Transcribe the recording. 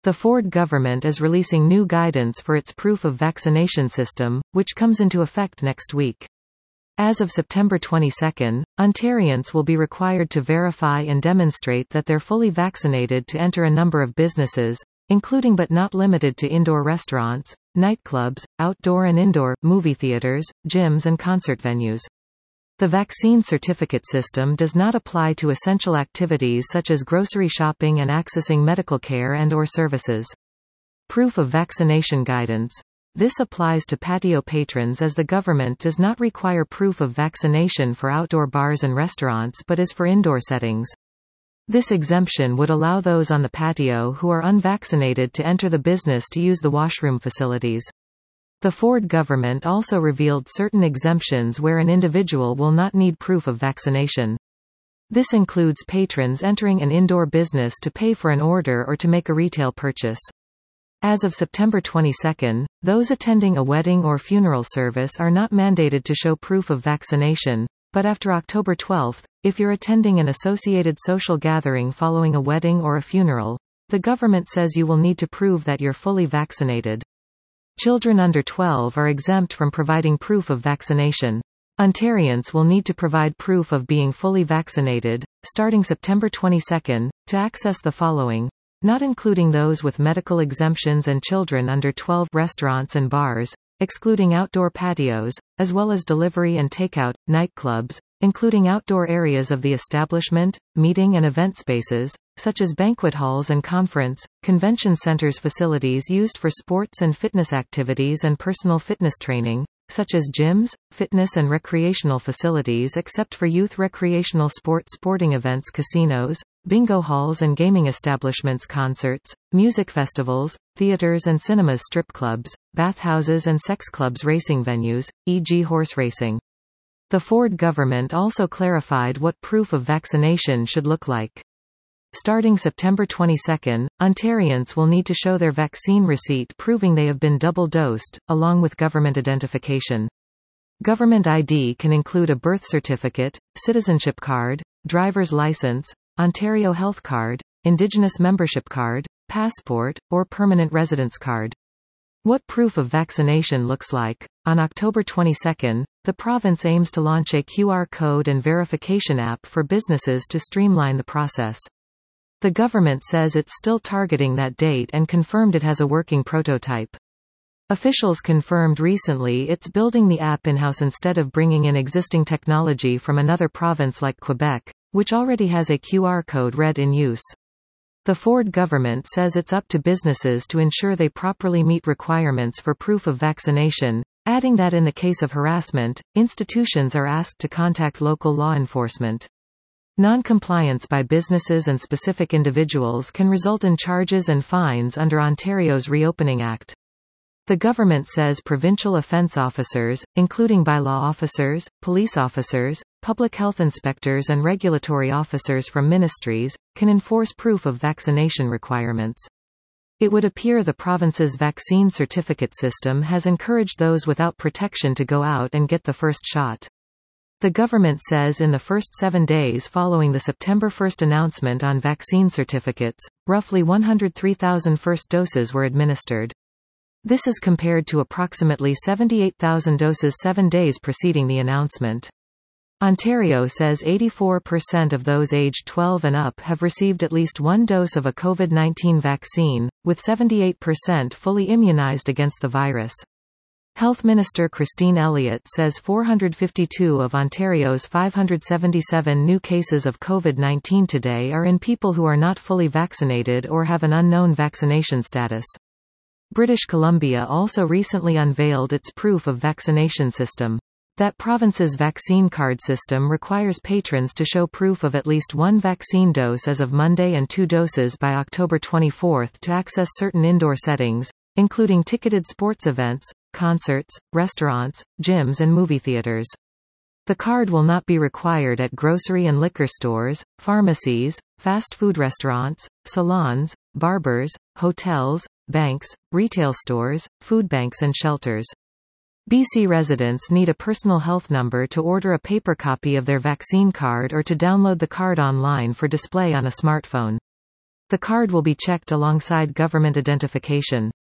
The Ford government is releasing new guidance for its proof of vaccination system, which comes into effect next week. As of September 22, Ontarians will be required to verify and demonstrate that they're fully vaccinated to enter a number of businesses, including but not limited to indoor restaurants, nightclubs, outdoor and indoor, movie theaters, gyms and concert venues. The vaccine certificate system does not apply to essential activities such as grocery shopping and accessing medical care and/or services. Proof of vaccination guidance. This applies to patio patrons as the government does not require proof of vaccination for outdoor bars and restaurants but is for indoor settings. This exemption would allow those on the patio who are unvaccinated to enter the business to use the washroom facilities. The Ford government also revealed certain exemptions where an individual will not need proof of vaccination. This includes patrons entering an indoor business to pay for an order or to make a retail purchase. As of September 22, those attending a wedding or funeral service are not mandated to show proof of vaccination, but after October 12, if you're attending an associated social gathering following a wedding or a funeral, the government says you will need to prove that you're fully vaccinated. Children under 12 are exempt from providing proof of vaccination. Ontarians will need to provide proof of being fully vaccinated, starting September 22, to access the following, not including those with medical exemptions and children under 12, restaurants and bars, excluding outdoor patios, as well as delivery and takeout, nightclubs, including outdoor areas of the establishment, meeting and event spaces, such as banquet halls and convention centers, facilities used for sports and fitness activities and personal fitness training, such as gyms, fitness and recreational facilities except for youth recreational sporting events, casinos, bingo halls and gaming establishments, concerts, music festivals, theaters and cinemas, strip clubs, bathhouses and sex clubs, racing venues, e.g. horse racing. The Ford government also clarified what proof of vaccination should look like. Starting September 22, Ontarians will need to show their vaccine receipt proving they have been double-dosed, along with government identification. Government ID can include a birth certificate, citizenship card, driver's license, Ontario Health Card, Indigenous membership card, passport, or permanent residence card. What proof of vaccination looks like. On October 22, the province aims to launch a QR code and verification app for businesses to streamline the process. The government says it's still targeting that date and confirmed it has a working prototype. Officials confirmed recently it's building the app in-house instead of bringing in existing technology from another province like Quebec, which already has a QR code read in use. The Ford government says it's up to businesses to ensure they properly meet requirements for proof of vaccination, adding that in the case of harassment, institutions are asked to contact local law enforcement. Non-compliance by businesses and specific individuals can result in charges and fines under Ontario's Reopening Act. The government says provincial offence officers, including bylaw officers, police officers, public health inspectors and regulatory officers from ministries, can enforce proof of vaccination requirements. It would appear the province's vaccine certificate system has encouraged those without protection to go out and get the first shot. The government says in the first 7 days following the September 1 announcement on vaccine certificates, roughly 103,000 first doses were administered. This is compared to approximately 78,000 doses 7 days preceding the announcement. Ontario says 84% of those aged 12 and up have received at least one dose of a COVID-19 vaccine, with 78% fully immunized against the virus. Health Minister Christine Elliott says 452 of Ontario's 577 new cases of COVID-19 today are in people who are not fully vaccinated or have an unknown vaccination status. British Columbia also recently unveiled its proof of vaccination system. That province's vaccine card system requires patrons to show proof of at least one vaccine dose as of Monday and 2 doses by October 24 to access certain indoor settings, including ticketed sports events, concerts, restaurants, gyms and movie theaters. The card will not be required at grocery and liquor stores, pharmacies, fast food restaurants, salons, barbers, hotels, banks, retail stores, food banks and shelters. BC residents need a personal health number to order a paper copy of their vaccine card or to download the card online for display on a smartphone. The card will be checked alongside government identification.